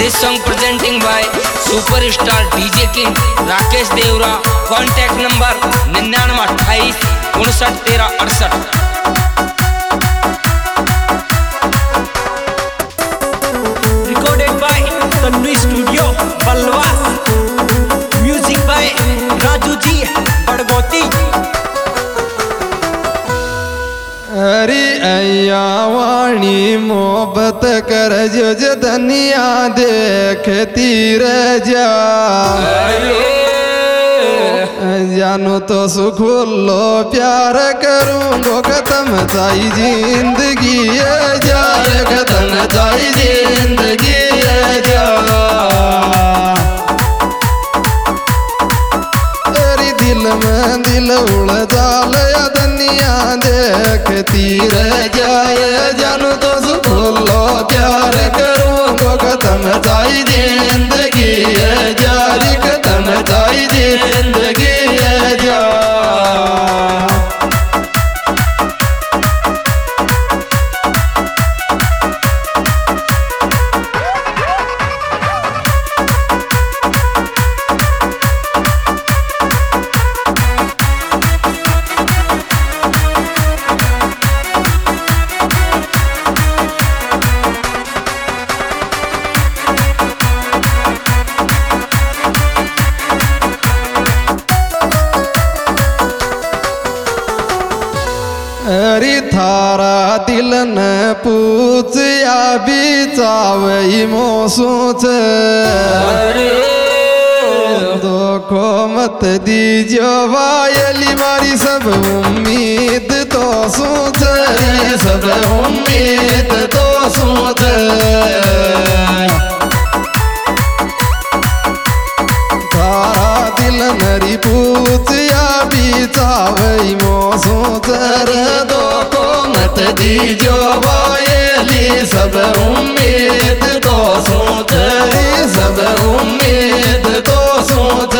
This song presenting by superstar DJ King Rakesh Devra. Contact number 9928 59 13 68. Recorded by Tanvi Studio, Balwas. Music by Raju Ji, Badgoti. अरे अय्या वाणी मोहब्बत कर जो जदनिया देखती रह जा जानू तो सुख लो प्यार करूँगो खत्म जाई जिंदगी जा खत्म जाई जिंदगी जा तेरी दिल में दिल उड़ जाल दुनिया देखती रह जाए जानू तो सुख लो प्यार करूँगो खत्म जाई जिंदगी जारी खत्म जाई जिंदगी जा अरे थारा दिल न पूछ या बिचावई मोसूच दोखो मत दीजियो वायली मारी सब उम्मीद तो सोच सब उम्मीद तो सोच थारा दिल नरी पूछ या बिचावई मोसूच दीजो वायली सब उम्मीद तो सोच सब उम्मीद तो सोच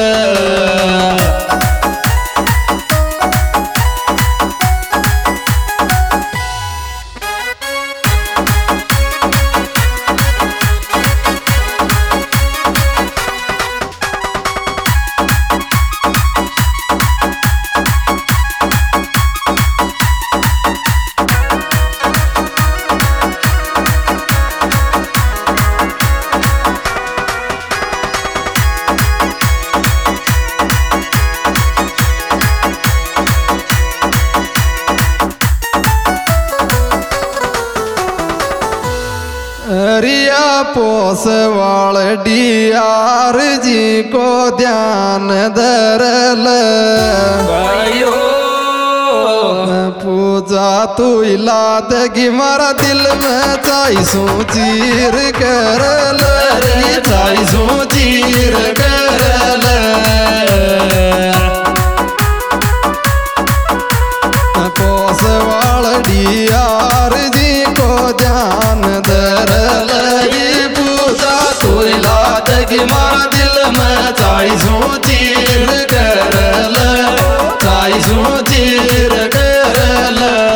रिया पोसवाल डियार जी को ध्यान धरल पूजा तू इलाद की मारा दिल में चाईसू चीर करल चाईसू चीर करल पोसवाल डियार जी को ध्यान धरल मारा दिल में चाईसू चीर करल चाईसू चीर करल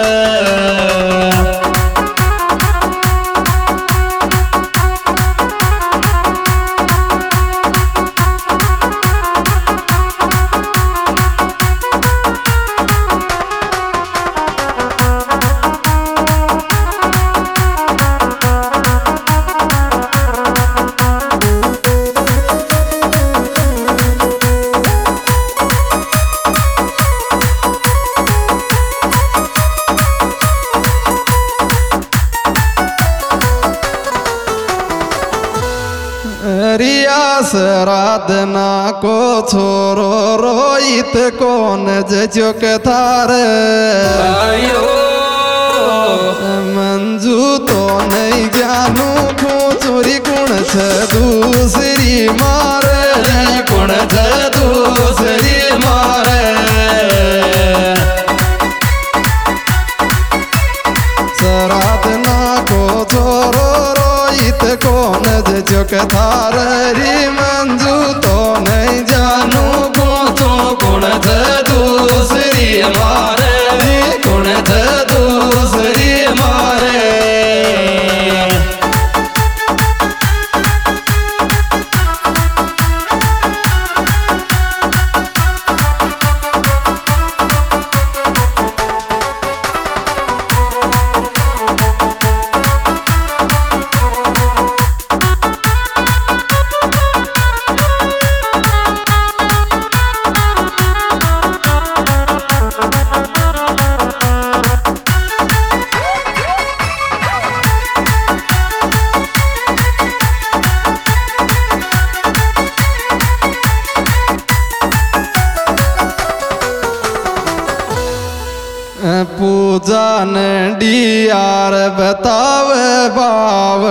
रिया सराधना को छोरो रोहित कौन जचुक थार मंजू तो नहीं जानू को चोरी कुण छ दूसरी मार कुण छ दूसरी मार सराधना को छोरो रोहित कौन जचुक थार मंजू तो नहीं जानू को तो कुण छ दूसरी मार कुण छ दूसरी मारे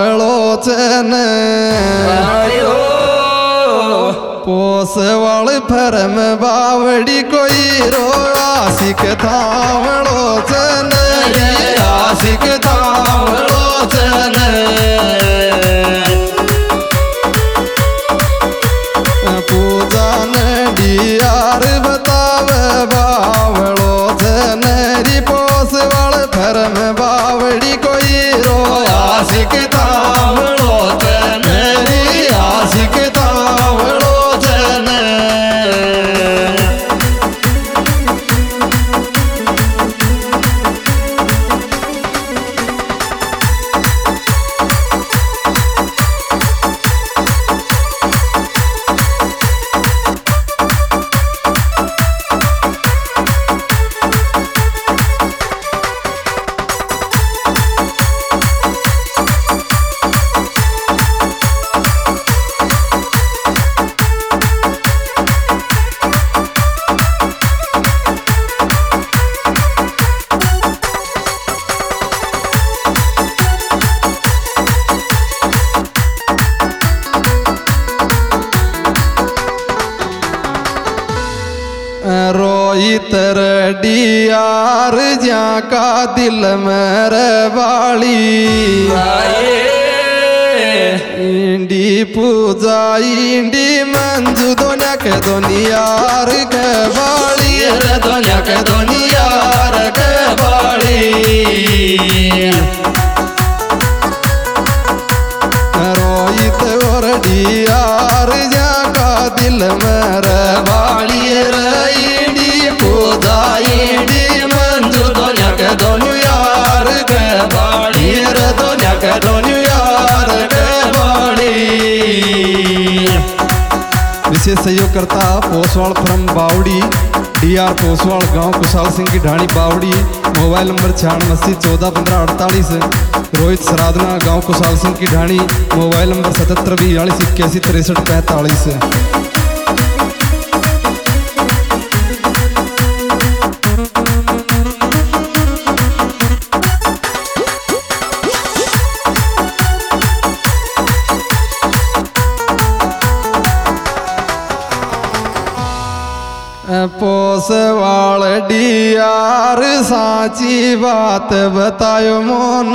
थावड़ो चन पोसवाल फरम बावड़ी कोई रो आशिक थावड़ो चन आशिक थावड़ो चन पूजा नडियार बतावे बावड़ो चन री पोसवाल फरम बावड़ी कोई रो आशिक थावड़ो चन री आशिक थावड़ो चन रोहित रडियार ज्या का दिल मेरे बाली इंडी पूजा इंडी मंजू दोनिया के दोनियार के बाली दोनिया के दोनियार के बाली रोहित रडियार ज्या का दिल मेरे बाली विशेष सहयोगकर्ता पोसवाल फ्रॉम बावड़ी डीआर पोसवाल गांव कुशाल सिंह की ढाणी बावड़ी मोबाइल नंबर 96801548 रोहित सराधना गांव कुशाल सिंह की ढाणी मोबाइल नंबर 7742816343 पोसवाल डियार साची बात बतायो मोन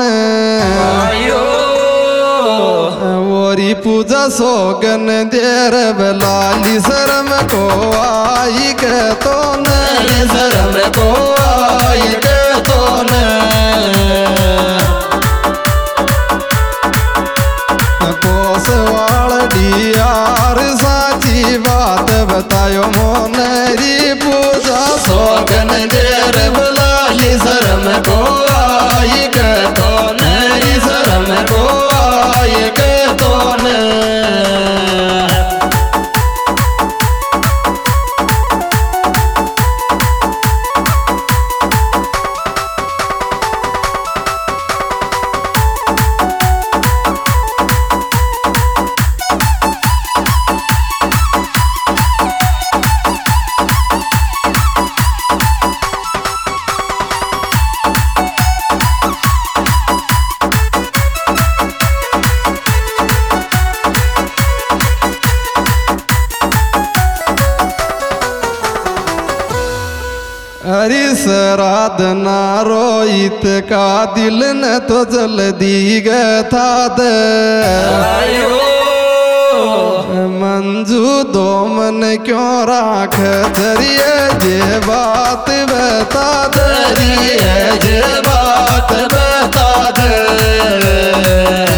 ओरी पूजा सोगन देर बलाली शर्म को आई के तो न शर्म को आई के तो न पोसवाल डियार साची बात बतायो मोन पूजा सोगन देर बुलाली शर्म को आई के तो नरी शर्म को आई के तो न हरि सराधना रोहित का दिल न तो जल्दी गथा दे मंजू दो मन क्यों राख धरिए जे बात बता दे जे बात बता दे